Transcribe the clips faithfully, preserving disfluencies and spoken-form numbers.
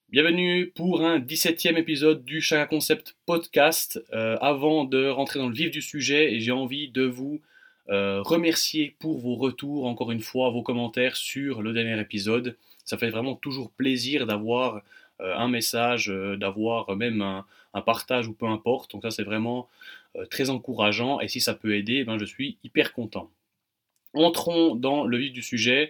Bienvenue pour un dix-septième épisode du Chaka Concept Podcast. Euh, avant de rentrer dans le vif du sujet, j'ai envie de vous euh, remercier pour vos retours, encore une fois, vos commentaires sur le dernier épisode. Ça fait vraiment toujours plaisir d'avoir euh, un message, euh, d'avoir même un, un partage ou peu importe. Donc ça, c'est vraiment euh, très encourageant et si ça peut aider, ben, je suis hyper content. Entrons dans le vif du sujet.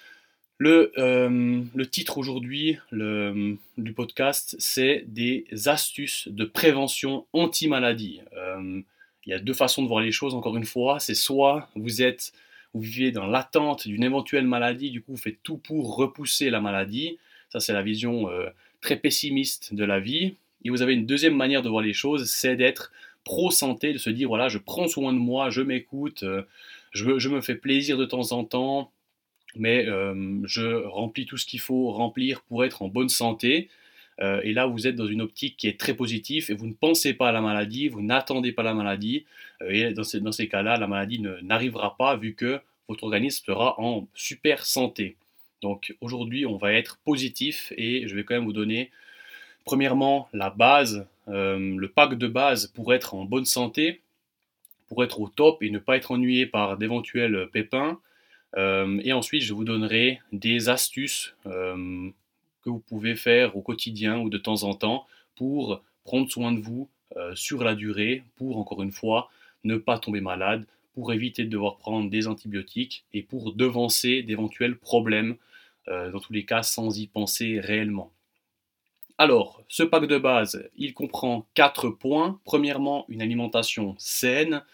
Le, euh, le titre aujourd'hui le, du podcast, c'est des astuces de prévention anti-maladie. Euh, il y a deux façons de voir les choses, encore une fois. C'est soit vous êtes, vous vivez dans l'attente d'une éventuelle maladie, du coup vous faites tout pour repousser la maladie. Ça, c'est la vision euh, très pessimiste de la vie. Et vous avez une deuxième manière de voir les choses, c'est d'être pro-santé, de se dire, voilà, je prends soin de moi, je m'écoute, euh, je, je me fais plaisir de temps en temps, mais euh, je remplis tout ce qu'il faut remplir pour être en bonne santé. Euh, et là, vous êtes dans une optique qui est très positive et vous ne pensez pas à la maladie, vous n'attendez pas la maladie. Euh, et dans ces, dans ces cas-là, la maladie ne, n'arrivera pas vu que votre organisme sera en super santé. Donc aujourd'hui, on va être positif et je vais quand même vous donner, premièrement, la base, euh, le pack de base pour être en bonne santé, pour être au top et ne pas être ennuyé par d'éventuels pépins. Euh, et ensuite, je vous donnerai des astuces euh, que vous pouvez faire au quotidien ou de temps en temps pour prendre soin de vous euh, sur la durée, pour, encore une fois, ne pas tomber malade, pour éviter de devoir prendre des antibiotiques et pour devancer d'éventuels problèmes, euh, dans tous les cas sans y penser réellement. Alors, ce pack de base, il comprend quatre points. Premièrement, une alimentation saine.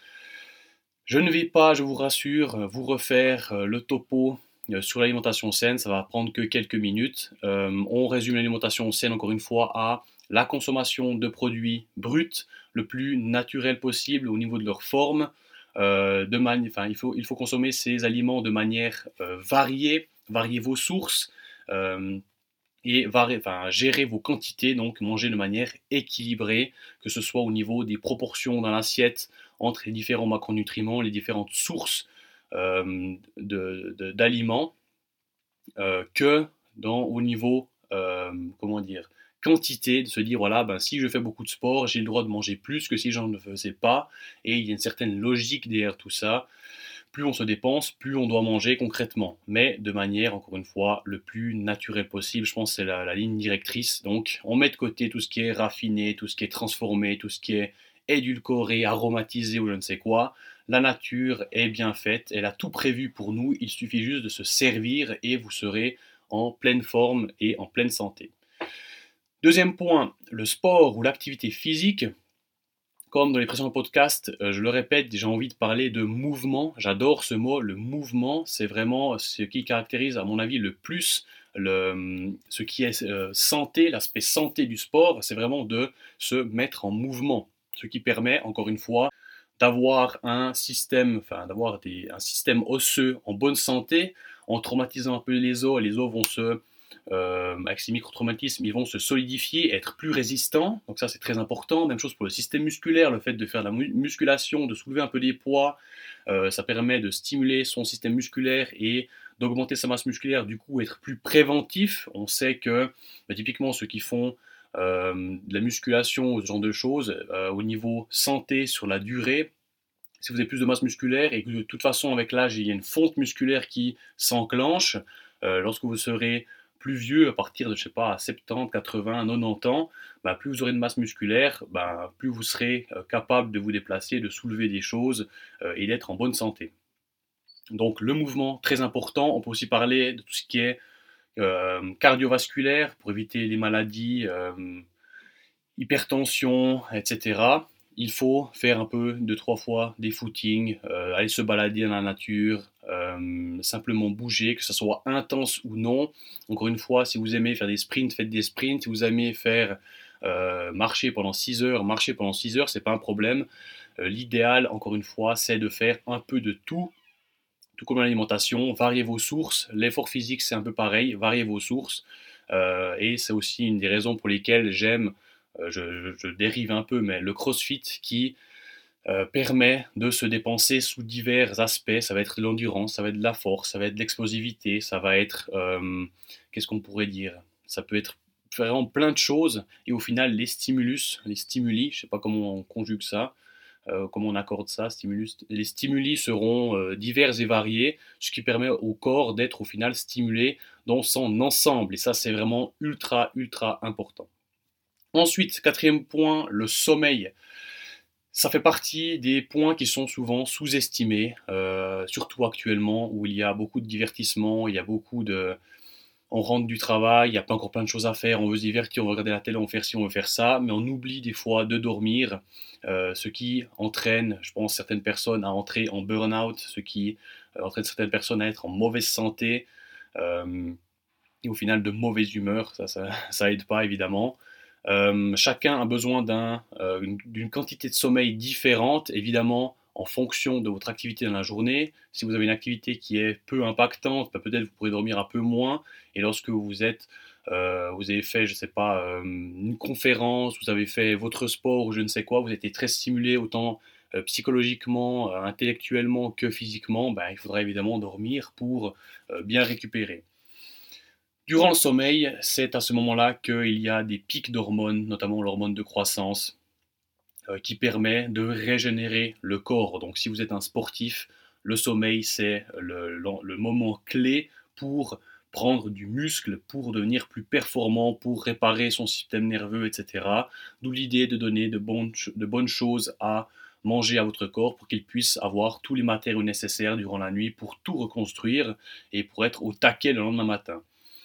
Je ne vais pas, je vous rassure, vous refaire euh, le topo euh, sur l'alimentation saine, ça va prendre que quelques minutes. Euh, on résume l'alimentation saine encore une fois à la consommation de produits bruts le plus naturel possible au niveau de leur forme. Euh, de mani- enfin, il faut, il faut consommer ces aliments de manière euh, variée, varier vos sources. Euh, et vari- enfin, gérer vos quantités, donc manger de manière équilibrée, que ce soit au niveau des proportions dans l'assiette entre les différents macronutriments, les différentes sources euh, de- de- d'aliments, euh, que dans, au niveau, euh, comment dire, quantité, de se dire, voilà, ben, si je fais beaucoup de sport, j'ai le droit de manger plus que si j'en ne faisais pas, et il y a une certaine logique derrière tout ça. Plus on se dépense, plus on doit manger concrètement, mais de manière, encore une fois, le plus naturelle possible. Je pense que c'est la, la ligne directrice. Donc, on met de côté tout ce qui est raffiné, tout ce qui est transformé, tout ce qui est édulcoré, aromatisé ou je ne sais quoi. La nature est bien faite, elle a tout prévu pour nous, il suffit juste de se servir et vous serez en pleine forme et en pleine santé. Deuxième point, le sport ou l'activité physique. Comme dans les précédents podcasts, euh, je le répète, j'ai envie de parler de mouvement. J'adore ce mot, le mouvement. C'est vraiment ce qui caractérise, à mon avis, le plus le, ce qui est euh, santé, l'aspect santé du sport. C'est vraiment de se mettre en mouvement. Ce qui permet, encore une fois, d'avoir un système, enfin, d'avoir des, un système osseux en bonne santé, en traumatisant un peu les os. Les os vont se euh, avec ces microtraumatismes, ils vont se solidifier, être plus résistants. Donc ça, c'est très important. Même chose pour le système musculaire, le fait de faire de la mu- musculation, de soulever un peu des poids, euh, ça permet de stimuler son système musculaire et d'augmenter sa masse musculaire, du coup être plus préventif. On sait que bah, typiquement ceux qui font euh, de la musculation ou ce genre de choses, euh, au niveau santé sur la durée, si vous avez plus de masse musculaire et que de toute façon avec l'âge il y a une fonte musculaire qui s'enclenche, euh, lorsque vous serez plus vieux, à partir de, je sais pas, soixante-dix, quatre-vingts, quatre-vingt ans, bah, plus vous aurez de masse musculaire, bah, plus vous serez euh, capable de vous déplacer, de soulever des choses euh, et d'être en bonne santé. Donc le mouvement, très important. On peut aussi parler de tout ce qui est euh, cardiovasculaire pour éviter les maladies, euh, hypertension, et cetera. Il faut faire un peu deux trois fois des footings, euh, aller se balader dans la nature, euh, simplement bouger, que ce soit intense ou non. Encore une fois, si vous aimez faire des sprints, faites des sprints. Si vous aimez faire euh, marcher pendant six heures, marcher pendant six heures, c'est pas un problème. Euh, l'idéal, encore une fois, c'est de faire un peu de tout, tout comme l'alimentation. Variez vos sources. L'effort physique, c'est un peu pareil. Variez vos sources. Euh, et c'est aussi une des raisons pour lesquelles j'aime, euh, je, je, je, dérive un peu, mais le CrossFit qui euh, permet de se dépenser sous divers aspects. Ça va être de l'endurance, ça va être de la force, ça va être de l'explosivité, ça va être, euh, qu'est-ce qu'on pourrait dire, ça peut être faire vraiment plein de choses et au final les stimulus, les stimuli, je ne sais pas comment on conjugue ça, euh, comment on accorde ça, stimulus, les stimuli seront euh, divers et variés, ce qui permet au corps d'être au final stimulé dans son ensemble et ça c'est vraiment ultra ultra important. Ensuite, quatrième point, le sommeil. Ça fait partie des points qui sont souvent sous-estimés, euh, surtout actuellement où il y a beaucoup de divertissement, il y a beaucoup de, on rentre du travail, il y a pas encore plein de choses à faire, on veut se divertir, on veut regarder la télé, on veut faire ci, on veut faire ça, mais on oublie des fois de dormir, euh, ce qui entraîne, je pense, certaines personnes à entrer en burn-out, ce qui euh, entraîne certaines personnes à être en mauvaise santé, euh, et au final de mauvaise humeur, ça, ça, ça aide pas évidemment. Euh, chacun a besoin d'un, euh, une- d'une quantité de sommeil différente, évidemment en fonction de votre activité dans la journée. Si vous avez une activité qui est peu impactante, bah, peut-être vous pourrez dormir un peu moins. Et lorsque vous êtes, euh, vous avez fait, je sais pas, euh, une conférence, vous avez fait votre sport ou je ne sais quoi, vous avez été très stimulé autant euh, psychologiquement, euh, intellectuellement que physiquement, bah, il faudra évidemment dormir pour euh, bien récupérer. Durant le sommeil, c'est à ce moment-là qu'il y a des pics d'hormones, notamment l'hormone de croissance, euh, qui permet de régénérer le corps. Donc si vous êtes un sportif, le sommeil, c'est le, le, le moment clé pour prendre du muscle, pour devenir plus performant, pour réparer son système nerveux, et cetera. D'où l'idée de donner de bonnes, de bonnes choses à manger à votre corps pour qu'il puisse avoir tous les matériaux nécessaires durant la nuit pour tout reconstruire et pour être au taquet le lendemain matin.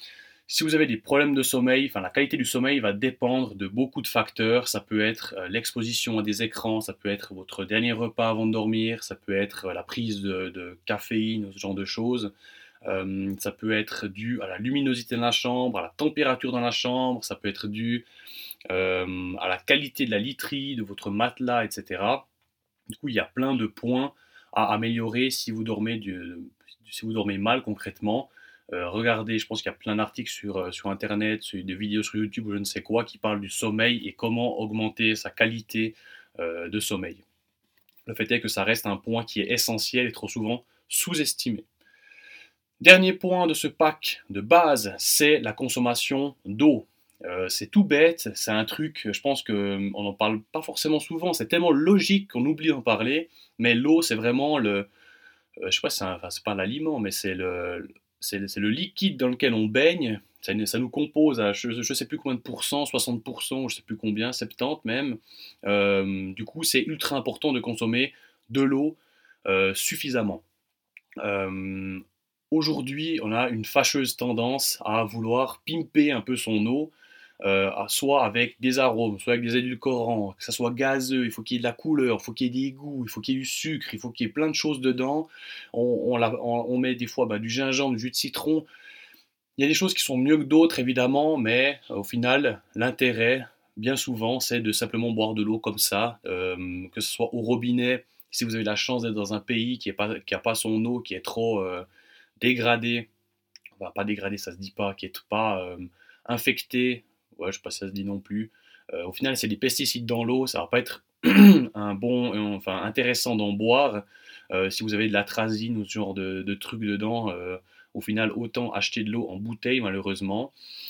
Si vous avez des problèmes de sommeil, enfin la qualité du sommeil va dépendre de beaucoup de facteurs. Ça peut être euh, l'exposition à des écrans, ça peut être votre dernier repas avant de dormir, ça peut être euh, la prise de, de caféine, ce genre de choses. Euh, ça peut être dû à la luminosité de la chambre, à la température dans la chambre, ça peut être dû euh, à la qualité de la literie, de votre matelas, et cetera. Du coup, il y a plein de points à améliorer si vous dormez, du, si vous dormez mal concrètement. Euh, regardez, je pense qu'il y a plein d'articles sur, euh, sur Internet, sur des vidéos sur YouTube ou je ne sais quoi qui parlent du sommeil et comment augmenter sa qualité euh, de sommeil. Le fait est que ça reste un point qui est essentiel et trop souvent sous-estimé. Dernier point de ce pack de base, c'est la consommation d'eau. Euh, c'est tout bête, c'est un truc, je pense qu'on n'en parle pas forcément souvent, c'est tellement logique qu'on oublie d'en parler, mais l'eau c'est vraiment le, euh, je sais pas, c'est, un, enfin, c'est pas l'aliment, mais c'est le, c'est, le- c'est le liquide dans lequel on baigne, ça, ça nous compose à je, je sais plus combien de pourcents, soixante pour cent, je sais plus combien, soixante-dix même. Euh, du coup c'est ultra important de consommer de l'eau euh, suffisamment. Euh, Aujourd'hui, on a une fâcheuse tendance à vouloir pimper un peu son eau, euh, soit avec des arômes, soit avec des édulcorants, que ça soit gazeux, il faut qu'il y ait de la couleur, il faut qu'il y ait des goûts, il faut qu'il y ait du sucre, il faut qu'il y ait plein de choses dedans. On, on, la- on- on met des fois bah, du gingembre, du jus de citron. Il y a des choses qui sont mieux que d'autres, évidemment, mais euh, au final, l'intérêt, bien souvent, c'est de simplement boire de l'eau comme ça, euh, que ce soit au robinet. Si vous avez la chance d'être dans un pays qui n'a pas, qui a pas son eau, qui est trop euh, dégradée, enfin pas dégradée, ça se dit pas, qui est pas euh, infectée, ouais, je sais pas si ça se dit non plus. Euh, au final, c'est des pesticides dans l'eau, ça va pas être un bon, enfin intéressant d'en boire. Euh, si vous avez de la trazine ou ce genre de, de trucs dedans, euh, au final, autant acheter de l'eau en bouteille, malheureusement.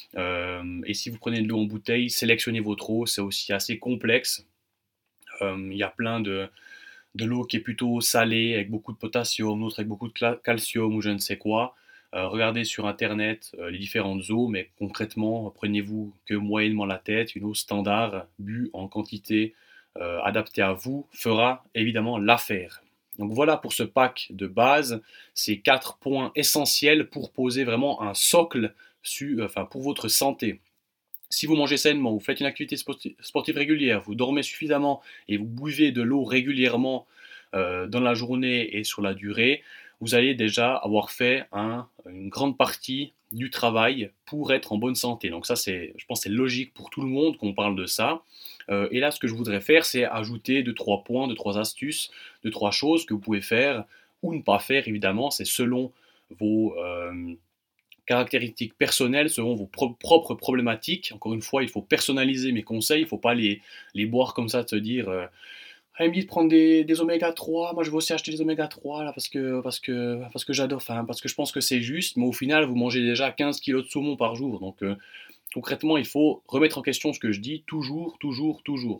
Euh, et si vous prenez de l'eau en bouteille, sélectionnez votre eau, c'est aussi assez complexe. Euh, Il y a plein de, de l'eau qui est plutôt salée, avec beaucoup de potassium, d'autres avec beaucoup de calcium ou je ne sais quoi. Euh, regardez sur internet euh, les différentes eaux, mais concrètement, prenez-vous que moyennement la tête. Une eau standard, bu en quantité euh, adaptée à vous, fera évidemment l'affaire. Donc voilà pour ce pack de base, ces quatre points essentiels pour poser vraiment un socle su, enfin, pour votre santé. Si vous mangez sainement, vous faites une activité sportive régulière, vous dormez suffisamment et vous buvez de l'eau régulièrement euh, dans la journée et sur la durée, vous allez déjà avoir fait un- une grande partie du travail pour être en bonne santé. Donc ça, c'est, je pense, que c'est logique pour tout le monde qu'on parle de ça. Euh, et là, ce que je voudrais faire, c'est ajouter deux, trois points, deux, trois astuces, deux, trois choses que vous pouvez faire ou ne pas faire. Évidemment, c'est selon vos euh, caractéristiques personnelles selon vos pro- propres problématiques. Encore une fois, il faut personnaliser mes conseils, il ne faut pas les, les boire comme ça, de se dire euh, ah, il me dit de prendre des, des oméga trois, moi je vais aussi acheter des oméga trois là, parce que, parce que, parce que j'adore, enfin, parce que je pense que c'est juste, mais au final, vous mangez déjà quinze kilos de saumon par jour. Donc, euh, Concrètement, il faut remettre en question ce que je dis toujours, toujours, toujours.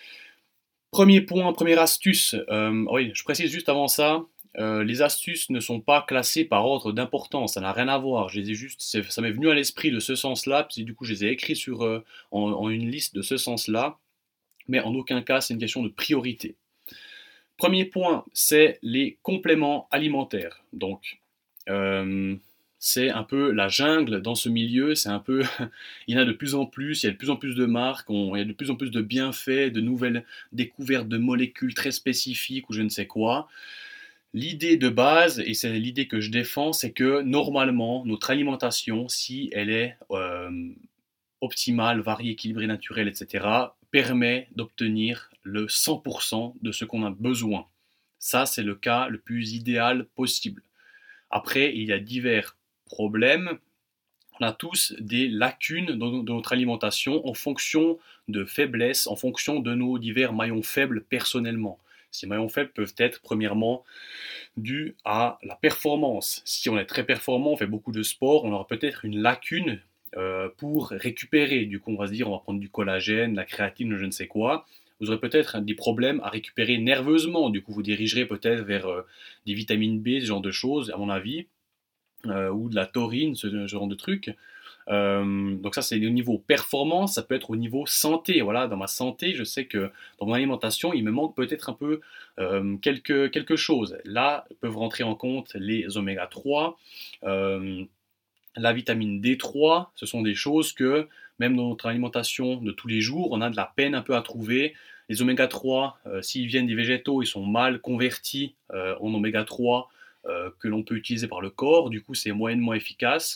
Premier point, première astuce. Euh, oui, je précise juste avant ça, euh, les astuces ne sont pas classées par ordre d'importance, ça n'a rien à voir. Je les ai juste, c'est- ça m'est venu à l'esprit de ce sens-là, puis du coup je les ai écrits sur, euh, en, en une liste de ce sens-là, mais en aucun cas c'est une question de priorité. Premier point, c'est les compléments alimentaires. Donc, euh, c'est un peu la jungle dans ce milieu, c'est un peu, il y en a de plus en plus, il y a de plus en plus de marques, on- il y a de plus en plus de bienfaits, de nouvelles découvertes de molécules très spécifiques ou je ne sais quoi. L'idée de base, et c'est l'idée que je défends, c'est que normalement, notre alimentation, si elle est euh, optimale, variée, équilibrée, naturelle, et cetera, permet d'obtenir le cent pour cent de ce qu'on a besoin. Ça, c'est le cas le plus idéal possible. Après, il y a divers problèmes. On a tous des lacunes dans notre alimentation en fonction de faiblesses, en fonction de nos divers maillons faibles personnellement. Ces maillons faibles peuvent être premièrement dus à la performance. Si on est très performant, on fait beaucoup de sport, on aura peut-être une lacune euh, pour récupérer. Du coup, on va se dire, on va prendre du collagène, la créatine, je ne sais quoi. Vous aurez peut-être des problèmes à récupérer nerveusement. Du coup, vous dirigerez peut-être vers euh, des vitamines B, ce genre de choses, à mon avis, euh, ou de la taurine, ce, ce genre de trucs. Euh, donc ça, c'est au niveau performance, ça peut être au niveau santé. Voilà, dans ma santé, je sais que dans mon alimentation, il me manque peut-être un peu euh, quelque, quelque chose. Là, peuvent rentrer en compte les oméga trois, euh, la vitamine D trois. Ce sont des choses que, même dans notre alimentation de tous les jours, on a de la peine un peu à trouver. Les oméga trois, euh, s'ils viennent des végétaux, ils sont mal convertis euh, en oméga trois euh, que l'on peut utiliser par le corps. Du coup, c'est moyennement efficace.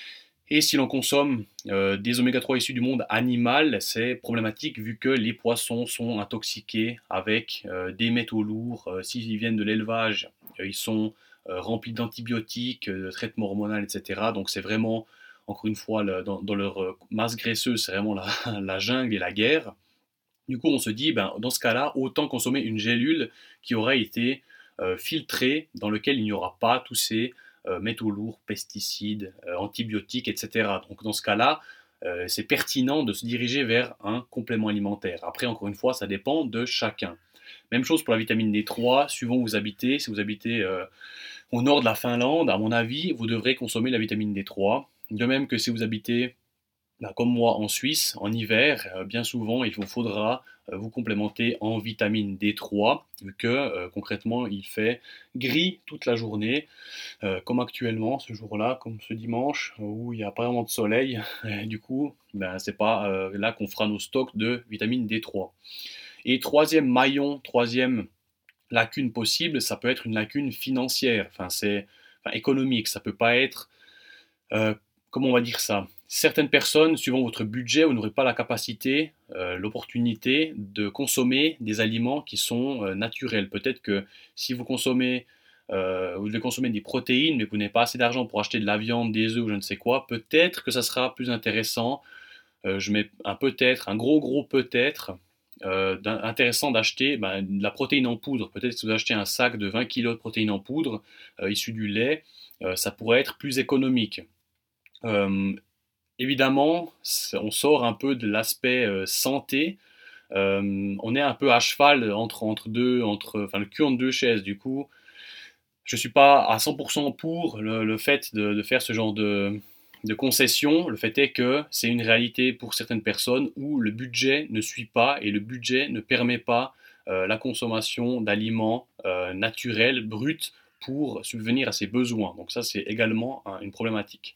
Et si l'on consomme euh, des oméga trois issus du monde animal, c'est problématique vu que les poissons sont intoxiqués avec euh, des métaux lourds. Euh, S'ils viennent de l'élevage, euh, ils sont euh, remplis d'antibiotiques, euh, de traitements hormonaux, et cetera. Donc c'est vraiment, encore une fois, le, dans, dans, leur euh, masse graisseuse, c'est vraiment la, la jungle et la guerre. Du coup, on se dit, ben, dans ce cas-là, autant consommer une gélule qui aurait été euh, filtrée, dans lequel il n'y aura pas tous ces euh, métaux lourds, pesticides, euh, antibiotiques, et cetera. Donc dans ce cas-là, euh, c'est pertinent de se diriger vers un complément alimentaire. Après, encore une fois, ça dépend de chacun. Même chose pour la vitamine D trois, suivant où vous habitez. Si vous habitez euh, au nord de la Finlande, à mon avis, vous devrez consommer la vitamine D trois. De même que si vous habitez bah, comme moi en Suisse, en hiver, euh, bien souvent, il vous faudra euh, vous complémenter en vitamine D trois, vu que euh, concrètement, il fait gris toute la journée, euh, comme actuellement, ce jour-là, comme ce dimanche, où il n'y a pas vraiment de soleil. Et du coup, ben, c'est pas euh, là qu'on fera nos stocks de vitamine D trois. Et troisième maillon, troisième lacune possible, ça peut être une lacune financière, enfin, c'est enfin, économique, ça peut pas être euh, comment on va dire ça? Certaines personnes, suivant votre budget, vous n'aurez pas la capacité, euh, l'opportunité de consommer des aliments qui sont euh, naturels. Peut-être que si vous consommez, euh, vous devez consommer des protéines, mais que vous n'avez pas assez d'argent pour acheter de la viande, des œufs ou je ne sais quoi, peut-être que ça sera plus intéressant. Euh, je mets un peut-être, un gros gros peut-être. Euh, intéressant d'acheter ben, de la protéine en poudre. Peut-être que si vous achetez un sac de vingt kilos de protéines en poudre euh, issu du lait, euh, ça pourrait être plus économique. Euh, Évidemment, on sort un peu de l'aspect euh, santé. Euh, on est un peu à cheval entre, entre deux, entre, enfin le cul entre deux chaises. Du coup, je suis pas à cent pour cent pour le, le fait de, de faire ce genre de, de concession. Le fait est que c'est une réalité pour certaines personnes où le budget ne suit pas et le budget ne permet pas euh, la consommation d'aliments euh, naturels, bruts, pour subvenir à ses besoins. Donc ça, c'est également hein, une problématique.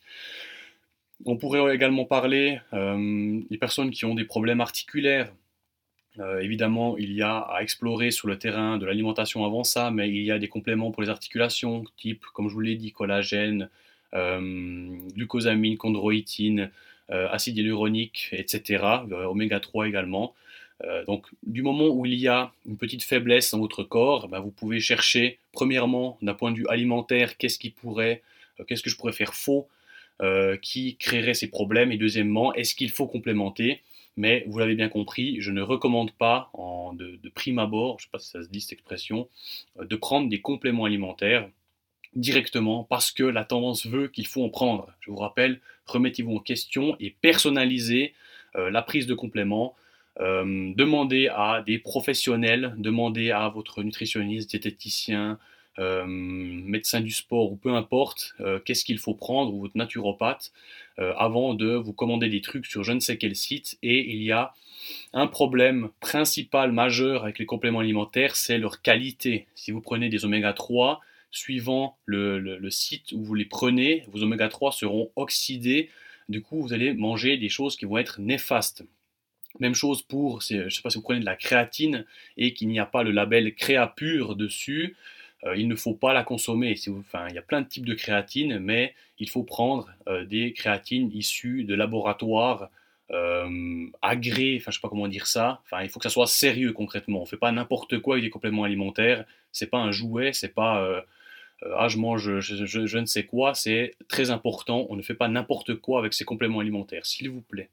On pourrait également parler euh, des personnes qui ont des problèmes articulaires. Euh, évidemment, il y a à explorer sur le terrain de l'alimentation avant ça, mais il y a des compléments pour les articulations, type, comme je vous l'ai dit, collagène, euh, glucosamine, chondroïtine, euh, acide hyaluronique, et cetera, euh, oméga trois également. Euh, donc, du moment où il y a une petite faiblesse dans votre corps, ben, vous pouvez chercher, premièrement, d'un point de vue alimentaire, qu'est-ce qui pourrait, euh, qu'est-ce que je pourrais faire faux euh, qui créerait ces problèmes. Et deuxièmement, est-ce qu'il faut complémenter? Mais vous l'avez bien compris, je ne recommande pas en, de, de prime abord, je ne sais pas si ça se dit cette expression, euh, de prendre des compléments alimentaires. directement parce que la tendance veut qu'il faut en prendre. Je vous rappelle, remettez-vous en question et personnalisez euh, la prise de compléments. Euh, demandez à des professionnels, demandez à votre nutritionniste, diététicien, euh, médecin du sport ou peu importe, euh, qu'est-ce qu'il faut prendre, ou votre naturopathe, euh, avant de vous commander des trucs sur je ne sais quel site. Et il y a un problème principal majeur avec les compléments alimentaires, c'est leur qualité. Si vous prenez des oméga trois, suivant le, le, le site où vous les prenez, vos oméga trois seront oxydés. Du coup, vous allez manger des choses qui vont être néfastes. Même chose pour, je ne sais pas si vous prenez de la créatine et qu'il n'y a pas le label Créapure dessus, euh, il ne faut pas la consommer. Si vous, enfin, il y a plein de types de créatine, mais il faut prendre euh, des créatines issues de laboratoires euh, agréés, enfin je sais pas comment dire ça, enfin il faut que ça soit sérieux concrètement. On ne fait pas n'importe quoi avec des compléments alimentaires, c'est pas un jouet, c'est pas euh, euh, ah je mange je, je, je ne sais quoi, c'est très important, on ne fait pas n'importe quoi avec ces compléments alimentaires, s'il vous plaît.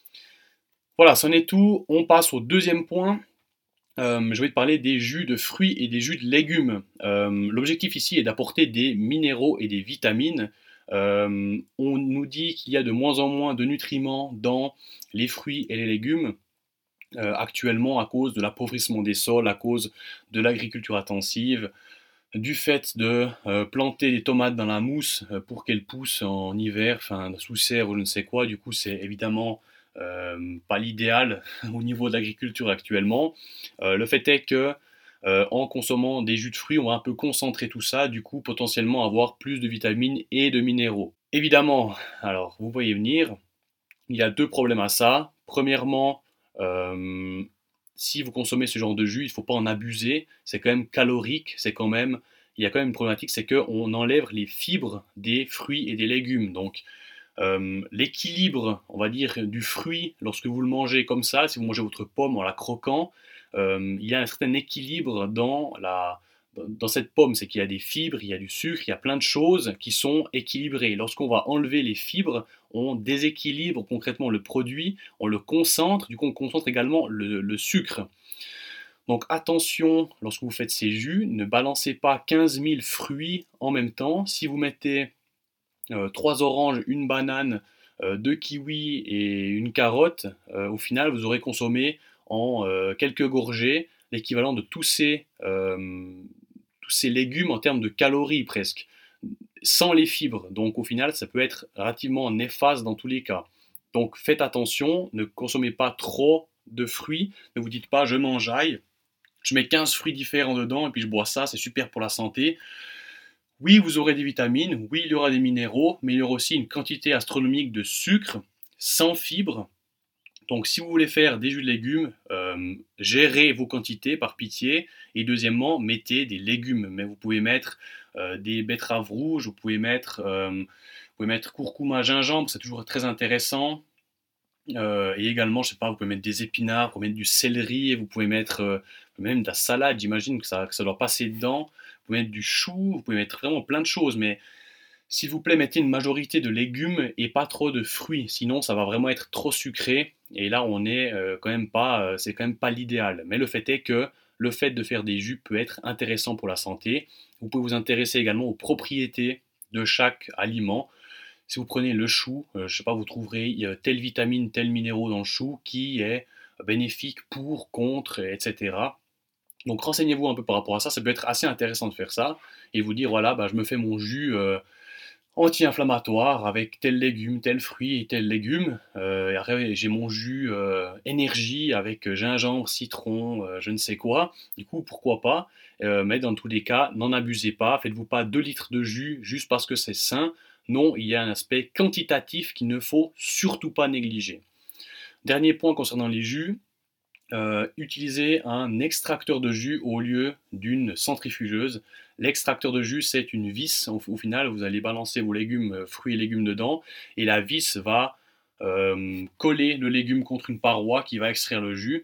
Voilà, c'en est tout. On passe au deuxième point. Euh, je vais te parler des jus de fruits et des jus de légumes. Euh, l'objectif ici est d'apporter des minéraux et des vitamines. Euh, on nous dit qu'il y a de moins en moins de nutriments dans les fruits et les légumes euh, actuellement à cause de l'appauvrissement des sols, à cause de l'agriculture intensive, du fait de euh, planter des tomates dans la mousse euh, pour qu'elles poussent en hiver, enfin sous serre ou je ne sais quoi. Du coup, c'est évidemment euh, pas l'idéal au niveau de l'agriculture actuellement. Euh, le fait est que euh, en consommant des jus de fruits, on va un peu concentrer tout ça, du coup potentiellement avoir plus de vitamines et de minéraux. Évidemment, alors vous voyez venir, il y a deux problèmes à ça. Premièrement, euh, si vous consommez ce genre de jus, il ne faut pas en abuser. C'est quand même calorique, c'est quand même, il y a quand même une problématique, c'est qu'on enlève les fibres des fruits et des légumes. Donc euh, l'équilibre, on va dire, du fruit, lorsque vous le mangez comme ça, si vous mangez votre pomme en la croquant, euh, il y a un certain équilibre dans, la, dans cette pomme. C'est qu'il y a des fibres, il y a du sucre, il y a plein de choses qui sont équilibrées. Lorsqu'on va enlever les fibres, on déséquilibre concrètement le produit, on le concentre, du coup on concentre également le, le sucre. Donc attention, lorsque vous faites ces jus, ne balancez pas quinze mille fruits en même temps. Si vous mettez euh, trois oranges, une banane, euh, deux kiwis et une carotte, euh, au final, vous aurez consommé en euh, quelques gorgées l'équivalent de tous ces, euh, tous ces légumes en termes de calories presque, sans les fibres. Donc au final, ça peut être relativement néfaste dans tous les cas. Donc faites attention, ne consommez pas trop de fruits, ne vous dites pas je m'enjaille, je mets quinze fruits différents dedans et puis je bois ça, c'est super pour la santé. Oui, vous aurez des vitamines, oui, il y aura des minéraux, mais il y aura aussi une quantité astronomique de sucre sans fibres. Donc, si vous voulez faire des jus de légumes, euh, gérez vos quantités par pitié. Et deuxièmement, mettez des légumes. Mais vous pouvez mettre euh, des betteraves rouges, vous pouvez mettre, euh, vous pouvez mettre curcuma, gingembre, c'est toujours très intéressant. Euh, et également, je sais pas, vous pouvez mettre des épinards, vous pouvez mettre du céleri, vous pouvez mettre euh, même de la salade, j'imagine que ça, que ça doit passer dedans. Vous pouvez mettre du chou, vous pouvez mettre vraiment plein de choses, mais s'il vous plaît, mettez une majorité de légumes et pas trop de fruits, sinon ça va vraiment être trop sucré. Et là, on est euh, quand même pas, euh, c'est quand même pas l'idéal. Mais le fait est que le fait de faire des jus peut être intéressant pour la santé. Vous pouvez vous intéresser également aux propriétés de chaque aliment. Si vous prenez le chou, euh, je sais pas, vous trouverez euh, telle vitamine, tel minéraux dans le chou qui est bénéfique pour, contre, et cetera. Donc renseignez-vous un peu par rapport à ça, ça peut être assez intéressant de faire ça et vous dire voilà, bah, je me fais mon jus euh, anti-inflammatoire avec tel légume, tel fruit et tel légume. Euh, et après, j'ai mon jus euh, énergie avec gingembre, citron, euh, je ne sais quoi. Du coup, pourquoi pas. Euh, mais dans tous les cas, n'en abusez pas. Faites-vous pas deux litres de jus juste parce que c'est sain. Non, il y a un aspect quantitatif qu'il ne faut surtout pas négliger. Dernier point concernant les jus, euh, utilisez un extracteur de jus au lieu d'une centrifugeuse. L'extracteur de jus, c'est une vis. Au, au, final, vous allez balancer vos légumes, euh, fruits et légumes dedans, et la vis va euh, coller le légume contre une paroi qui va extraire le jus.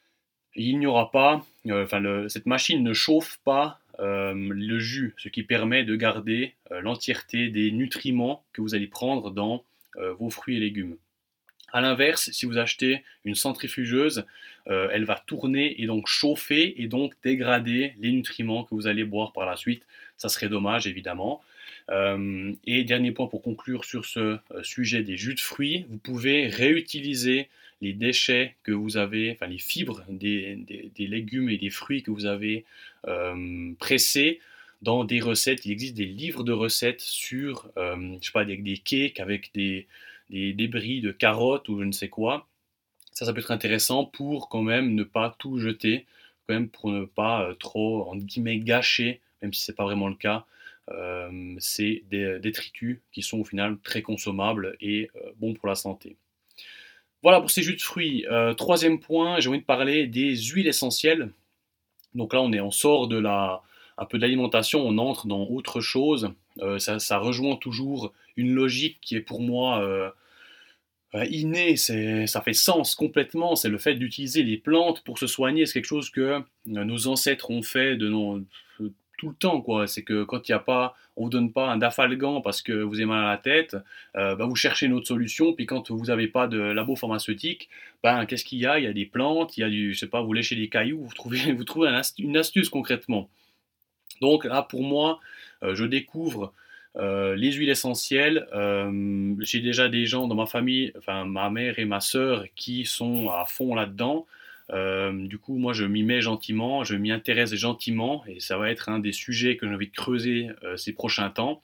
Et il n'y aura pas, euh, enfin, le, cette machine ne chauffe pas euh, le jus, ce qui permet de garder euh, l'entièreté des nutriments que vous allez prendre dans euh, vos fruits et légumes. A l'inverse, si vous achetez une centrifugeuse, euh, elle va tourner et donc chauffer et donc dégrader les nutriments que vous allez boire par la suite. Ça serait dommage évidemment. Euh, et dernier point pour conclure sur ce euh, sujet des jus de fruits, vous pouvez réutiliser les déchets que vous avez, enfin les fibres des, des, des légumes et des fruits que vous avez euh, pressés dans des recettes. Il existe des livres de recettes sur, euh, je sais pas, des, des cakes avec des, des débris de carottes ou je ne sais quoi. Ça, ça peut être intéressant pour quand même ne pas tout jeter, quand même pour ne pas euh, trop, entre guillemets, gâcher, même si c'est pas vraiment le cas, euh, ces dé- détritus qui sont au final très consommables et euh, bons pour la santé. Voilà pour ces jus de fruits. Euh, troisième point, j'ai envie de parler des huiles essentielles. Donc là, on est, on sort de la, un peu de l'alimentation, on entre dans autre chose. Euh, ça, ça rejoint toujours une logique qui est pour moi euh, euh, innée, c'est, ça fait sens complètement. C'est le fait d'utiliser les plantes pour se soigner. C'est quelque chose que euh, nos ancêtres ont fait de nos, euh, tout le temps, quoi. C'est que quand il y a pas, on vous donne pas un dafalgan parce que vous avez mal à la tête, euh, bah, vous cherchez une autre solution. Puis quand vous n'avez pas de labo pharmaceutique, ben qu'est-ce qu'il y a? Il y a des plantes, il y a du, je sais pas, vous léchez des cailloux, vous trouvez, vous trouvez un astu- une astuce concrètement. Donc là, pour moi, euh, je découvre euh, les huiles essentielles. Euh, j'ai déjà des gens dans ma famille, enfin ma mère et ma sœur, qui sont à fond là-dedans. Euh, du coup, moi, je m'y mets gentiment, je m'y intéresse gentiment, et ça va être un des sujets que j'ai envie de creuser euh, ces prochains temps.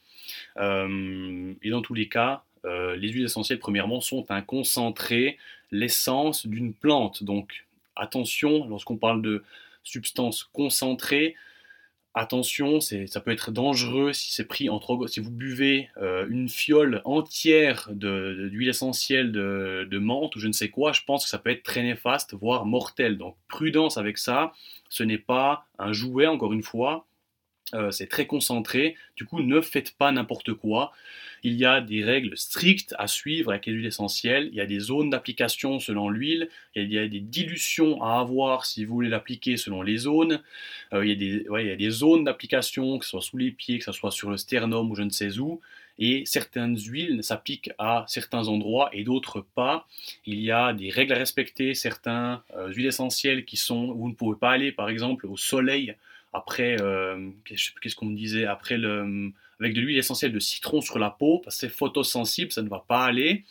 Euh, et dans tous les cas, euh, les huiles essentielles, premièrement, sont un concentré, l'essence d'une plante. Donc, attention, lorsqu'on parle de substances concentrées, attention, c'est, ça peut être dangereux si c'est pris en trop, si vous buvez euh, une fiole entière de, de- d'huile essentielle de, de menthe ou je ne sais quoi, je pense que ça peut être très néfaste, voire mortel. Donc prudence avec ça, ce n'est pas un jouet encore une fois, euh, c'est très concentré, du coup ne faites pas n'importe quoi. Il y a des règles strictes à suivre avec les huiles essentielles, il y a des zones d'application selon l'huile, il y a des dilutions à avoir si vous voulez l'appliquer selon les zones. Euh, il, y a des, ouais, il y a des zones d'application, que ce soit sous les pieds, que ce soit sur le sternum ou je ne sais où, et certaines huiles s'appliquent à certains endroits et d'autres pas. Il y a des règles à respecter, certains euh, huiles essentielles qui sont, vous ne pouvez pas aller par exemple au soleil après, euh, qu'est-ce qu'on me disait, après le, avec de l'huile essentielle de citron sur la peau, parce que c'est photosensible, ça ne va pas aller.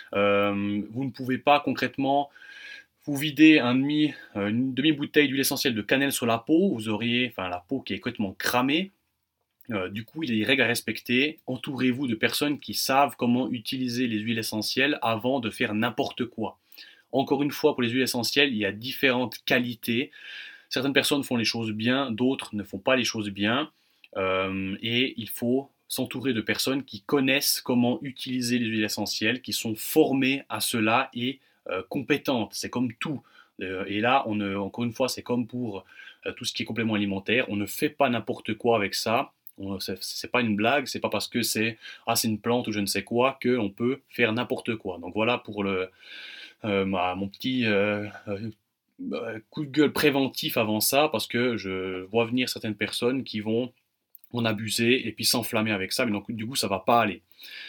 Euh, vous ne pouvez pas concrètement vous videz un demi, euh, une demi-bouteille d'huile essentielle de cannelle sur la peau, vous auriez enfin, la peau qui est complètement cramée. Euh, du coup, il y a des règles à respecter. Entourez-vous de personnes qui savent comment utiliser les huiles essentielles avant de faire n'importe quoi. Encore une fois, pour les huiles essentielles, il y a différentes qualités. Certaines personnes font les choses bien, d'autres ne font pas les choses bien. Euh, et il faut s'entourer de personnes qui connaissent comment utiliser les huiles essentielles, qui sont formées à cela et euh, compétentes. C'est comme tout. Euh, et là, on ne, encore une fois, c'est comme pour euh, tout ce qui est complément alimentaire. On ne fait pas n'importe quoi avec ça. On- C'est c'est pas une blague. C'est pas parce que c'est ah c'est une plante ou je ne sais quoi que on peut faire n'importe quoi. Donc voilà pour le euh, ma- mon petit euh, euh, euh, coup de gueule préventif avant ça, parce que je vois venir certaines personnes qui vont en abuser et puis s'enflammer avec ça, mais donc du coup ça va pas aller.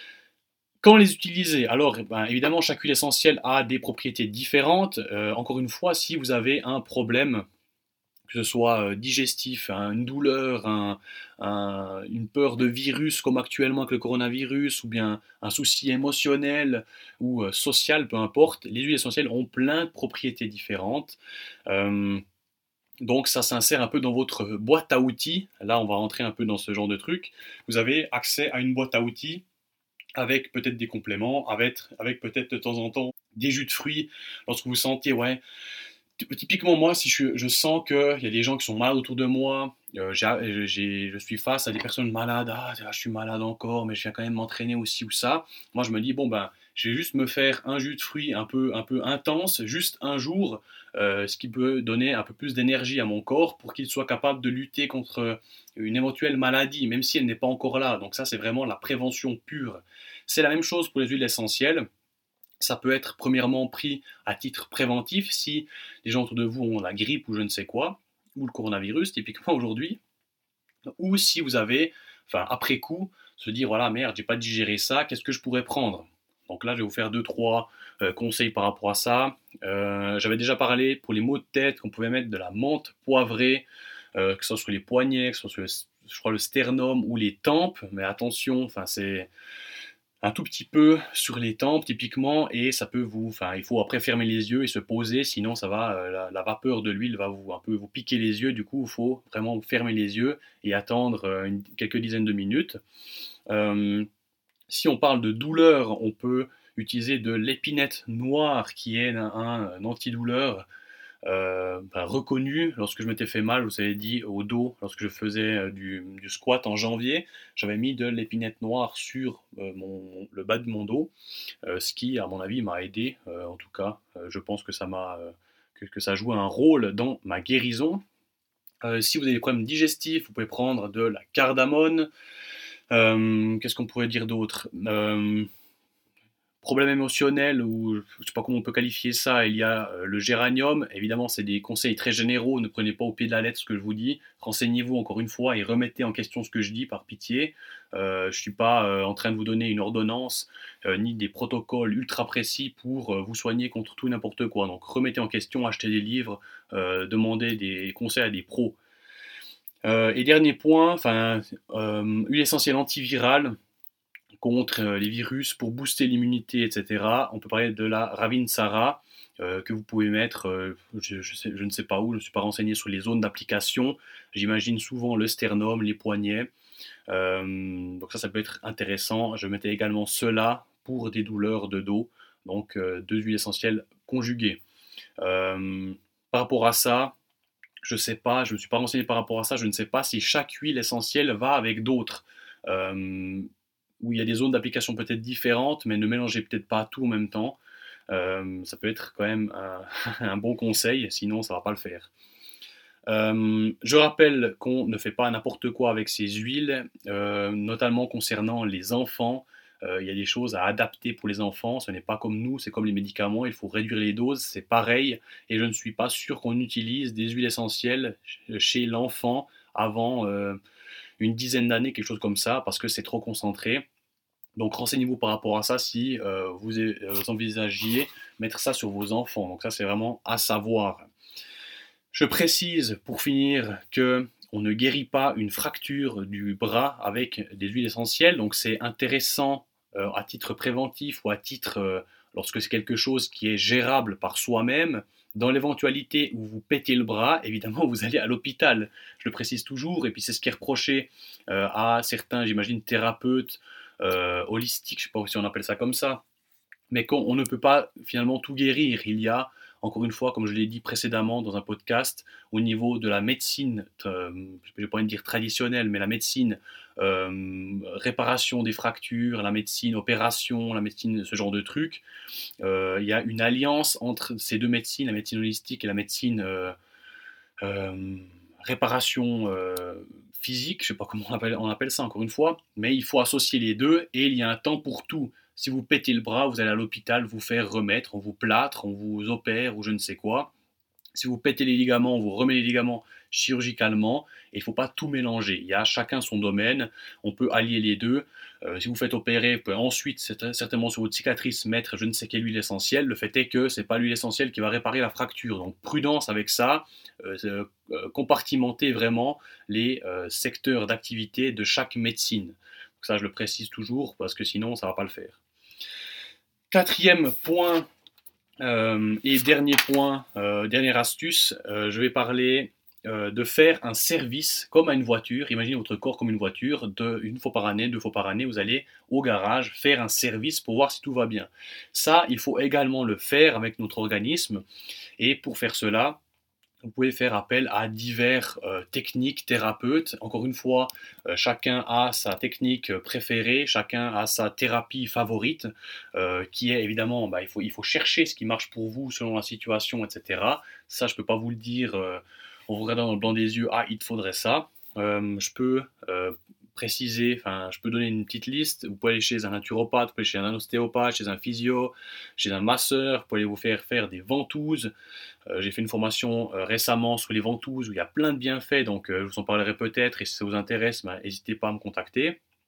Quand les utiliser? Alors, ben, évidemment, chaque huile essentielle a des propriétés différentes. Euh, encore une fois, si vous avez un problème, que ce soit euh, digestif, hein, une douleur, un- un- une peur de virus comme actuellement avec le coronavirus, ou bien un souci émotionnel ou euh, social, peu importe, les huiles essentielles ont plein de propriétés différentes. Euh, donc ça s'insère un peu dans votre boîte à outils. Là, on va rentrer un peu dans ce genre de truc. Vous avez accès à une boîte à outils avec peut-être des compléments, avec, avec peut-être de temps en temps des jus de fruits. Lorsque vous sentez, ouais, typiquement moi, si je, je sens qu'il y a des gens qui sont malades autour de moi, euh, j'ai- j'ai- je suis face à des personnes malades, ah, je suis malade encore, mais je viens quand même m'entraîner aussi ou ça. Moi, je me dis, bon, ben, je vais juste me faire un jus de fruits un peu, un peu intense, juste un jour, euh, ce qui peut donner un peu plus d'énergie à mon corps pour qu'il soit capable de lutter contre une éventuelle maladie, même si elle n'est pas encore là. Donc ça, c'est vraiment la prévention pure. C'est la même chose pour les huiles essentielles. Ça peut être premièrement pris à titre préventif si les gens autour de vous ont la grippe ou je ne sais quoi, ou le coronavirus typiquement aujourd'hui, ou si vous avez, enfin après coup, se dire voilà merde, j'ai pas digéré ça, qu'est-ce que je pourrais prendre? Donc là, je vais vous faire deux, trois euh, conseils par rapport à ça. Euh, j'avais déjà parlé pour les maux de tête qu'on pouvait mettre de la menthe poivrée, euh, que ce soit sur les poignets, que ce soit sur le, je crois, le sternum ou les tempes. Mais attention, enfin, c'est un tout petit peu sur les tempes typiquement et ça peut vous, enfin il faut après fermer les yeux et se poser, sinon ça va, euh, la, la vapeur de l'huile va vous un peu vous piquer les yeux, du coup il faut vraiment fermer les yeux et attendre euh, une, quelques dizaines de minutes. Euh, Si on parle de douleur, on peut utiliser de l'épinette noire qui est un, un antidouleur euh, bah, reconnu. Lorsque je m'étais fait mal, vous avez dit, au dos, lorsque je faisais euh, du, du squat en janvier, j'avais mis de l'épinette noire sur euh, mon, le bas de mon dos, euh, ce qui, à mon avis, m'a aidé. Euh, en tout cas, euh, je pense que ça m'a, euh, que, que ça joue un rôle dans ma guérison. Euh, si vous avez des problèmes digestifs, vous pouvez prendre de la cardamone. Euh, qu'est-ce qu'on pourrait dire d'autre? Euh, Problème émotionnel, ou je ne sais pas comment on peut qualifier ça, il y a euh, le géranium. Évidemment, c'est des conseils très généraux, ne prenez pas au pied de la lettre ce que je vous dis. Renseignez-vous encore une fois et remettez en question ce que je dis par pitié. Euh, je ne suis pas euh, en train de vous donner une ordonnance euh, ni des protocoles ultra précis pour euh, vous soigner contre tout et n'importe quoi. Donc remettez en question, achetez des livres, euh, demandez des conseils à des pros. Euh, et dernier point, enfin, euh, huile essentielle antivirale contre euh, les virus pour booster l'immunité, et cetera. On peut parler de la Ravinsara euh, que vous pouvez mettre, euh, je, je, sais- je ne sais pas où, je ne suis pas renseigné sur les zones d'application. J'imagine souvent le sternum, les poignets. Euh, donc ça, ça peut être intéressant. Je mettais également cela pour des douleurs de dos. Donc euh, deux huiles essentielles conjuguées. Euh, Par rapport à ça, je ne sais pas, je ne me suis pas renseigné par rapport à ça, je ne sais pas si chaque huile essentielle va avec d'autres. Euh, où il y a des zones d'application peut-être différentes, mais ne mélangez peut-être pas tout en même temps. Euh, ça peut être quand même un, un bon conseil, sinon ça ne va pas le faire. Euh, je rappelle qu'on ne fait pas n'importe quoi avec ces huiles, euh, notamment concernant les enfants. Euh, il y a des choses à adapter pour les enfants, ce n'est pas comme nous, c'est comme les médicaments, il faut réduire les doses, c'est pareil, et je ne suis pas sûr qu'on utilise des huiles essentielles chez l'enfant avant euh, une dizaine d'années, quelque chose comme ça, parce que c'est trop concentré. Donc renseignez-vous par rapport à ça si euh, vous, euh, vous envisagiez mettre ça sur vos enfants. Donc ça c'est vraiment à savoir. Je précise pour finir que on ne guérit pas une fracture du bras avec des huiles essentielles, donc c'est intéressant euh, à titre préventif ou à titre euh, lorsque c'est quelque chose qui est gérable par soi-même. Dans l'éventualité où vous pétez le bras, évidemment vous allez à l'hôpital. Je le précise toujours, et puis c'est ce qui est reproché euh, à certains, j'imagine, thérapeutes euh, holistiques, je ne sais pas si on appelle ça comme ça, mais qu'on on ne peut pas finalement tout guérir. Il y a, encore une fois, comme je l'ai dit précédemment dans un podcast, au niveau de la médecine, euh, je ne vais pas dire traditionnelle, mais la médecine, euh, réparation des fractures, la médecine opération, la médecine, ce genre de trucs, euh, il y a une alliance entre ces deux médecines, la médecine holistique et la médecine euh, euh, réparation euh, physique, je ne sais pas comment on appelle, on appelle ça encore une fois, mais il faut associer les deux et il y a un temps pour tout. Si vous pétez le bras, vous allez à l'hôpital vous faire remettre, on vous plâtre, on vous opère ou je ne sais quoi. Si vous pétez les ligaments, on vous remet les ligaments chirurgicalement et il ne faut pas tout mélanger. Il y a chacun son domaine, on peut allier les deux. Euh, si vous faites opérer, vous pouvez ensuite certainement sur votre cicatrice mettre je ne sais quelle huile essentielle. Le fait est que ce n'est pas l'huile essentielle qui va réparer la fracture. Donc prudence avec ça, euh, euh, compartimenter vraiment les euh, secteurs d'activité de chaque médecine. Donc ça je le précise toujours parce que sinon ça ne va pas le faire. Quatrième point euh, et dernier point, euh, dernière astuce, euh, je vais parler euh, de faire un service comme à une voiture. Imaginez votre corps comme une voiture, de, une fois par année, deux fois par année, vous allez au garage faire un service pour voir si tout va bien. Ça, il faut également le faire avec notre organisme. Et pour faire cela, vous pouvez faire appel à divers euh, techniques, thérapeutes. Encore une fois, euh, chacun a sa technique préférée, chacun a sa thérapie favorite, euh, qui est évidemment, bah, il, faut, il faut chercher ce qui marche pour vous selon la situation, et cetera. Ça, je ne peux pas vous le dire euh, en vous regardant dans le blanc des yeux, ah, il te faudrait ça. Euh, je peux euh, préciser, enfin, je peux donner une petite liste. Vous pouvez aller chez un naturopathe, vous pouvez aller chez un ostéopathe, chez un physio, chez un masseur, vous pouvez aller vous faire faire des ventouses. Euh, j'ai fait une formation euh, récemment sur les ventouses où il y a plein de bienfaits, donc euh, je vous en parlerai peut-être et si ça vous intéresse, bah, n'hésitez pas à me contacter.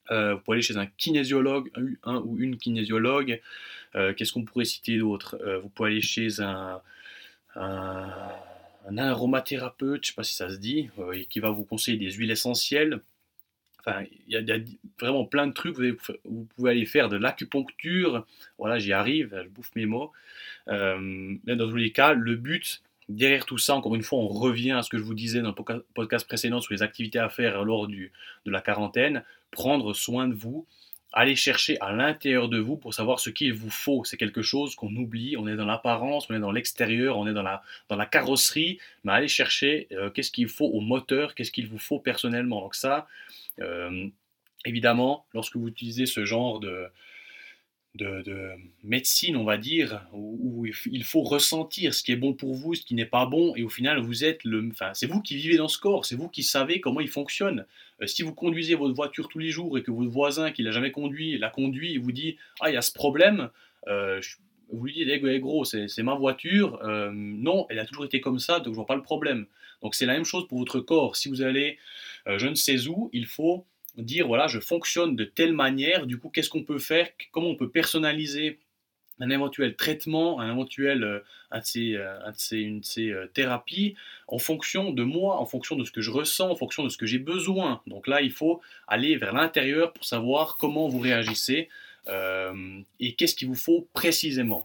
Euh, vous pouvez aller chez un kinésiologue, un, un ou une kinésiologue. Euh, qu'est-ce qu'on pourrait citer d'autre? Euh, Vous pouvez aller chez un, un, un aromathérapeute, je ne sais pas si ça se dit, euh, et qui va vous conseiller des huiles essentielles. Enfin, il y, a- y a vraiment plein de trucs. Vous, avez- vous pouvez aller faire de l'acupuncture. Voilà, j'y arrive, je bouffe mes mots. Euh, mais dans tous les cas, le but derrière tout ça, encore une fois, on revient à ce que je vous disais dans le podca- podcast précédent sur les activités à faire lors du, de la quarantaine, prendre soin de vous, aller chercher à l'intérieur de vous pour savoir ce qu'il vous faut. C'est quelque chose qu'on oublie, on est dans l'apparence, on est dans l'extérieur, on est dans la, dans la carrosserie, mais aller chercher euh, qu'est-ce qu'il faut au moteur, qu'est-ce qu'il vous faut personnellement. Donc ça, euh, évidemment, lorsque vous utilisez ce genre de, de, de médecine, on va dire, où, où il faut ressentir ce qui est bon pour vous, ce qui n'est pas bon, et au final, vous êtes le, enfin, c'est vous qui vivez dans ce corps, c'est vous qui savez comment il fonctionne. Euh, si vous conduisez votre voiture tous les jours et que votre voisin qui l'a jamais conduit la conduit et vous dit ah il y a ce problème, euh, je- vous lui dites eh, eh, gros c'est, c'est ma voiture, euh, non elle a toujours été comme ça donc je vois pas le problème. Donc c'est la même chose pour votre corps. Si vous allez euh, je ne sais où, il faut dire voilà je fonctionne de telle manière, du coup qu'est-ce qu'on peut faire, comment on peut personnaliser un éventuel traitement, un éventuel euh, un de ces, euh, un de ces- une de ces euh, thérapies en fonction de moi, en fonction de ce que je ressens, en fonction de ce que j'ai besoin. Donc là, il faut aller vers l'intérieur pour savoir comment vous réagissez euh, et qu'est-ce qu'il vous faut précisément.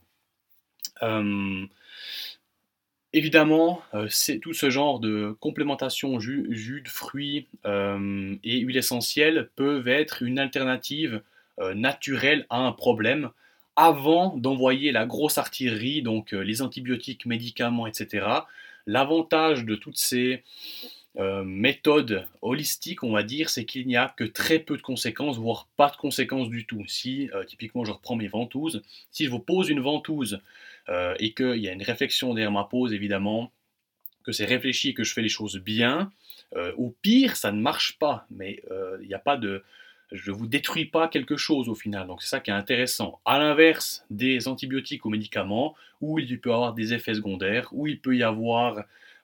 Euh, Évidemment, euh, c'est tout ce genre de complémentation jus, jus de fruits euh, et huiles essentielles peuvent être une alternative euh, naturelle à un problème avant d'envoyer la grosse artillerie, donc euh, les antibiotiques, médicaments, et cetera. L'avantage de toutes ces euh, méthode holistique, on va dire, c'est qu'il n'y a que très peu de conséquences, voire pas de conséquences du tout. Si, euh, typiquement, je reprends mes ventouses, si je vous pose une ventouse euh, et qu'il y a une réflexion derrière ma pose, évidemment, que c'est réfléchi et que je fais les choses bien, euh, au pire, ça ne marche pas, mais euh, il n'y a pas de... Je ne vous détruis pas quelque chose au final, donc c'est ça qui est intéressant. À l'inverse des antibiotiques ou médicaments, où il peut y avoir des effets secondaires, où il peut y avoir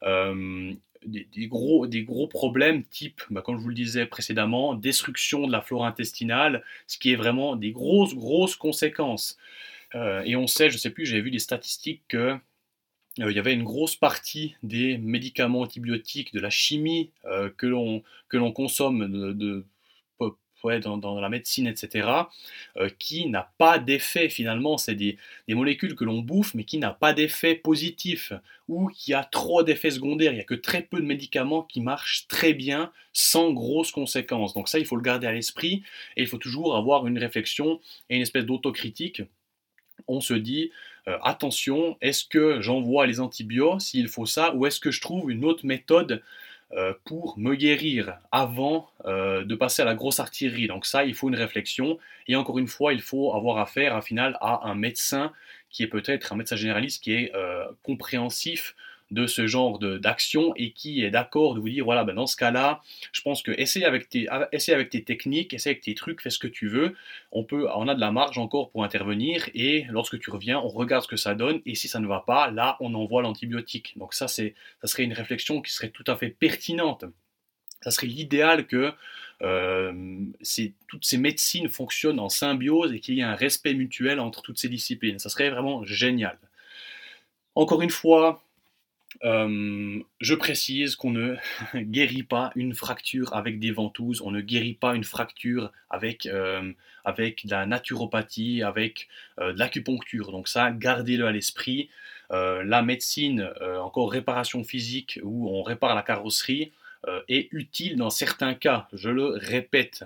euh, des, des gros, des gros problèmes type, bah, comme je vous le disais précédemment, destruction de la flore intestinale, ce qui est vraiment des grosses, grosses conséquences. Euh, et on sait, je ne sais plus, j'avais vu des statistiques que euh, il y avait une grosse partie des médicaments antibiotiques, de la chimie euh, que l'on que l'on consomme de, de- ouais, dans, dans la médecine, et cetera, euh, qui n'a pas d'effet finalement. C'est des, des molécules que l'on bouffe, mais qui n'a pas d'effet positif, ou qui a trop d'effets secondaires. Il n'y a que très peu de médicaments qui marchent très bien sans grosses conséquences. Donc ça, il faut le garder à l'esprit, et il faut toujours avoir une réflexion et une espèce d'autocritique. On se dit euh, attention, est-ce que j'envoie les antibiotiques s'il faut ça, ou est-ce que je trouve une autre méthode euh, pour me guérir avant euh, de passer à la grosse artillerie. Donc ça, il faut une réflexion. Et encore une fois, il faut avoir affaire, à final, à un médecin qui est peut-être un médecin généraliste qui est euh, compréhensif de ce genre de- d'action et qui est d'accord de vous dire voilà ben dans ce cas-là je pense que essaye avec tes essaye avec tes techniques, essaye avec tes trucs, fais ce que tu veux, on peut on a de la marge encore pour intervenir et lorsque tu reviens on regarde ce que ça donne et si ça ne va pas là on envoie l'antibiotique. Donc ça c'est ça serait une réflexion qui serait tout à fait pertinente. Ça serait l'idéal que euh, ces- toutes ces médecines fonctionnent en symbiose et qu'il y ait un respect mutuel entre toutes ces disciplines. Ça serait vraiment génial. Encore une fois, euh, je précise qu'on ne guérit pas une fracture avec des ventouses, on ne guérit pas une fracture avec, euh, avec de la naturopathie, avec euh, de l'acupuncture. Donc ça, gardez-le à l'esprit. Euh, la médecine, euh, encore réparation physique, où on répare la carrosserie, euh, est utile dans certains cas, je le répète.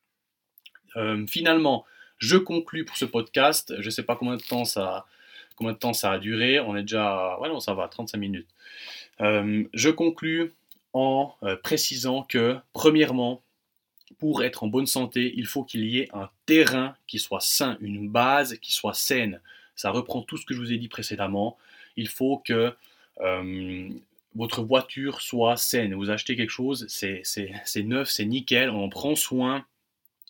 Euh, finalement, je conclus pour ce podcast. Je ne sais pas combien de temps ça, combien de temps ça a duré. On est déjà... Ouais non, ça va, trente-cinq minutes. Euh, je conclus en euh, précisant que, premièrement, pour être en bonne santé, il faut qu'il y ait un terrain qui soit sain, une base qui soit saine. Ça reprend tout ce que je vous ai dit précédemment. Il faut que euh, votre voiture soit saine. Vous achetez quelque chose, c'est, c'est, c'est neuf, c'est nickel, on en prend soin.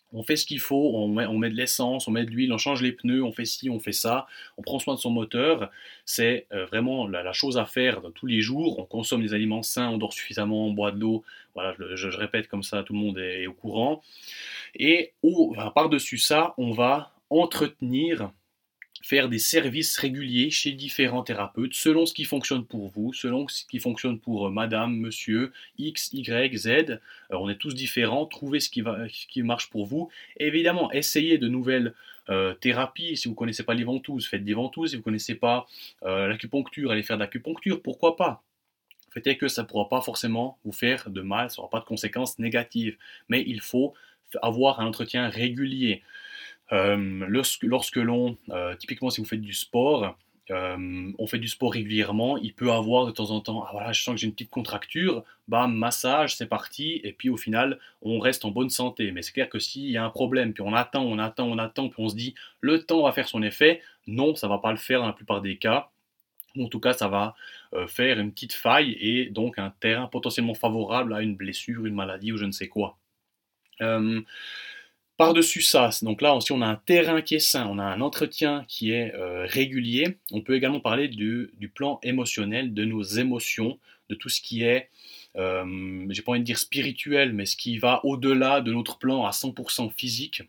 On fait ce qu'il faut, on met, on met de l'essence, on met de l'huile, on change les pneus, on fait ci, on fait ça, on prend soin de son moteur. C'est euh, vraiment la, la chose à faire de tous les jours. On consomme des aliments sains, on dort suffisamment, on boit de l'eau. Voilà, je, je- je répète comme ça, tout le monde est, est au courant. Et au- enfin, par-dessus ça, on va entretenir, faire des services réguliers chez différents thérapeutes selon ce qui fonctionne pour vous, selon ce qui fonctionne pour euh, madame, monsieur, X, Y, Z. Euh, on est tous différents, trouvez ce qui, va, ce qui marche pour vous. Et évidemment, essayez de nouvelles euh, thérapies. Si vous ne connaissez pas les ventouses, faites des ventouses. Si vous ne connaissez pas euh, l'acupuncture, allez faire de l'acupuncture, pourquoi pas. Le fait est que ça ne pourra pas forcément vous faire de mal, ça n'aura pas de conséquences négatives. Mais il faut avoir un entretien régulier. Euh, lorsque, lorsque l'on, euh, typiquement si vous faites du sport, euh, on fait du sport régulièrement, il peut avoir de temps en temps, ah voilà, je sens que j'ai une petite contracture, bam, massage, c'est parti, et puis au final, on reste en bonne santé. Mais c'est clair que s'il y a un problème, puis on attend, on attend, on attend, puis on se dit, le temps va faire son effet, non, ça va pas le faire dans la plupart des cas. Ou en tout cas, ça va euh, faire une petite faille et donc un terrain potentiellement favorable à une blessure, une maladie ou je ne sais quoi. Euh, Par-dessus ça, donc là, si on a un terrain qui est sain, on a un entretien qui est euh, régulier, on peut également parler du, du plan émotionnel, de nos émotions, de tout ce qui est, euh, j'ai pas envie de dire spirituel, mais ce qui va au-delà de notre plan à cent pour cent physique.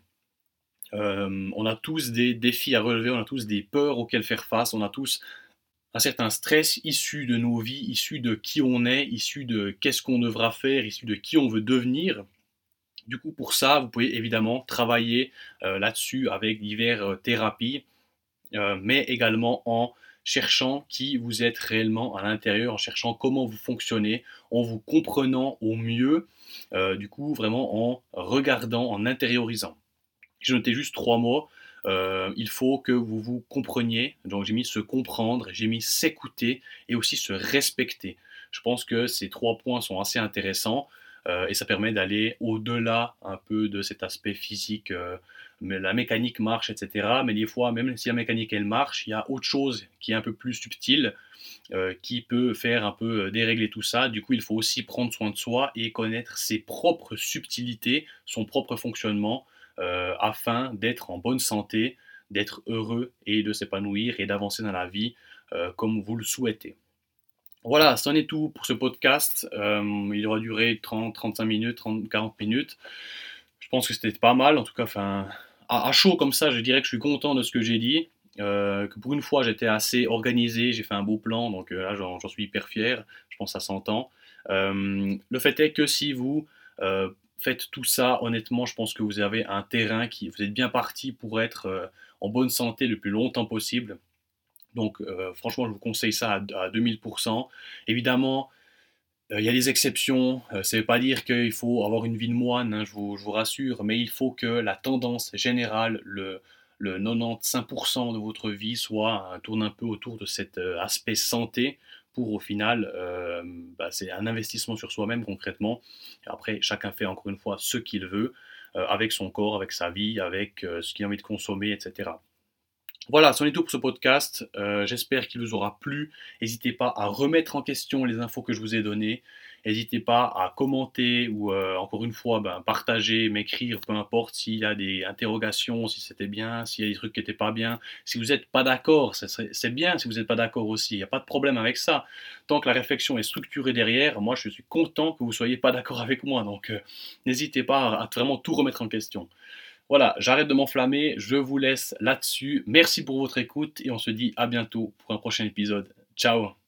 Euh, on a tous des défis à relever, on a tous des peurs auxquelles faire face, on a tous un certain stress issu de nos vies, issu de qui on est, issu de qu'est-ce qu'on devra faire, issu de qui on veut devenir. Du coup, pour ça, vous pouvez évidemment travailler euh, là-dessus avec diverses euh, thérapies, euh, mais également en cherchant qui vous êtes réellement à l'intérieur, en cherchant comment vous fonctionnez, en vous comprenant au mieux, euh, du coup, vraiment en regardant, en intériorisant. J'ai noté juste trois mots. Euh, il faut que vous vous compreniez. Donc j'ai mis se comprendre, j'ai mis s'écouter et aussi se respecter. Je pense que ces trois points sont assez intéressants euh, et ça permet d'aller au-delà un peu de cet aspect physique. Euh, mais la mécanique marche, et cetera. Mais des fois, même si la mécanique elle marche, il y a autre chose qui est un peu plus subtile, euh, qui peut faire un peu euh, dérégler tout ça. Du coup, il faut aussi prendre soin de soi et connaître ses propres subtilités, son propre fonctionnement, euh, afin d'être en bonne santé, d'être heureux et de s'épanouir et d'avancer dans la vie euh, comme vous le souhaitez. Voilà, c'en est tout pour ce podcast. Euh, il aura duré trente, trente-cinq minutes, trente, quarante minutes. Je pense que c'était pas mal, en tout cas, enfin, à, à chaud comme ça, je dirais que je suis content de ce que j'ai dit. Euh, que pour une fois j'étais assez organisé, j'ai fait un beau plan, donc euh, là j'en, j'en suis hyper fier, je pense que ça s'entend. Euh, le fait est que si vous euh, faites tout ça, honnêtement, je pense que vous avez un terrain qui, vous êtes bien parti pour être euh, en bonne santé le plus longtemps possible. Donc euh, franchement, je vous conseille ça à, à deux mille pour cent. Évidemment, euh, il y a des exceptions, euh, ça ne veut pas dire qu'il faut avoir une vie de moine, hein, je vous, je vous rassure, mais il faut que la tendance générale, le, le quatre-vingt-quinze pour cent de votre vie soit euh, tourne un peu autour de cet euh, aspect santé pour au final, euh, bah, c'est un investissement sur soi-même concrètement. Et après, chacun fait encore une fois ce qu'il veut, euh, avec son corps, avec sa vie, avec euh, ce qu'il a envie de consommer, et cetera. Voilà, c'en est tout pour ce podcast. Euh, j'espère qu'il vous aura plu. N'hésitez pas à remettre en question les infos que je vous ai données. N'hésitez pas à commenter ou euh, encore une fois ben, partager, m'écrire, peu importe s'il y a des interrogations, si c'était bien, s'il y a des trucs qui n'étaient pas bien. Si vous n'êtes pas d'accord, c'est bien si vous n'êtes pas d'accord aussi. Il n'y a pas de problème avec ça. Tant que la réflexion est structurée derrière, moi je suis content que vous ne soyez pas d'accord avec moi. Donc euh, n'hésitez pas à, à vraiment tout remettre en question. Voilà, j'arrête de m'enflammer, je vous laisse là-dessus. Merci pour votre écoute et on se dit à bientôt pour un prochain épisode. Ciao!